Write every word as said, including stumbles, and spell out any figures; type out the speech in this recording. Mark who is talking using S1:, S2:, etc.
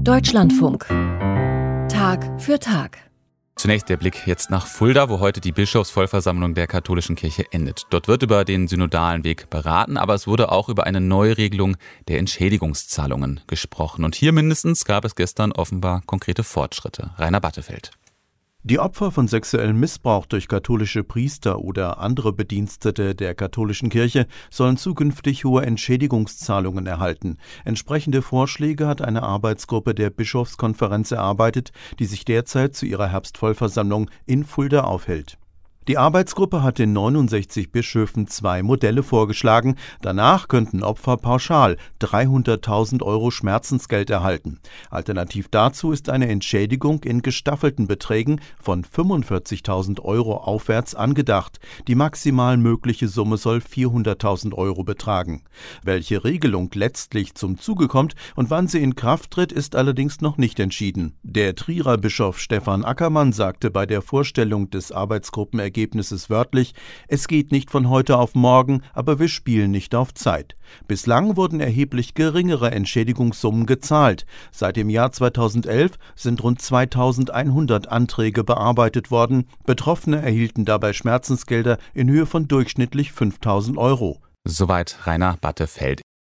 S1: Deutschlandfunk. Tag für Tag.
S2: Zunächst der Blick jetzt nach Fulda, wo heute die Bischofsvollversammlung der katholischen Kirche endet. Dort wird über den synodalen Weg beraten, aber es wurde auch über eine Neuregelung der Entschädigungszahlungen gesprochen. Und hier mindestens gab es gestern offenbar konkrete Fortschritte. Rainer Battefeld.
S3: Die Opfer von sexuellem Missbrauch durch katholische Priester oder andere Bedienstete der katholischen Kirche sollen zukünftig hohe Entschädigungszahlungen erhalten. Entsprechende Vorschläge hat eine Arbeitsgruppe der Bischofskonferenz erarbeitet, die sich derzeit zu ihrer Herbstvollversammlung in Fulda aufhält. Die Arbeitsgruppe hat den neunundsechzig Bischöfen zwei Modelle vorgeschlagen. Danach könnten Opfer pauschal dreihunderttausend Euro Schmerzensgeld erhalten. Alternativ dazu ist eine Entschädigung in gestaffelten Beträgen von fünfundvierzigtausend Euro aufwärts angedacht. Die maximal mögliche Summe soll vierhunderttausend Euro betragen. Welche Regelung letztlich zum Zuge kommt und wann sie in Kraft tritt, ist allerdings noch nicht entschieden. Der Trierer Bischof Stefan Ackermann sagte bei der Vorstellung des Arbeitsgruppenergebnisses Ergebnisses wörtlich: Es geht nicht von heute auf morgen, aber wir spielen nicht auf Zeit. Bislang wurden erheblich geringere Entschädigungssummen gezahlt. Seit dem Jahr zweitausendelf sind rund zweitausendeinhundert Anträge bearbeitet worden. Betroffene erhielten dabei Schmerzensgelder in Höhe von durchschnittlich fünftausend Euro.
S2: Soweit Rainer Battefeld.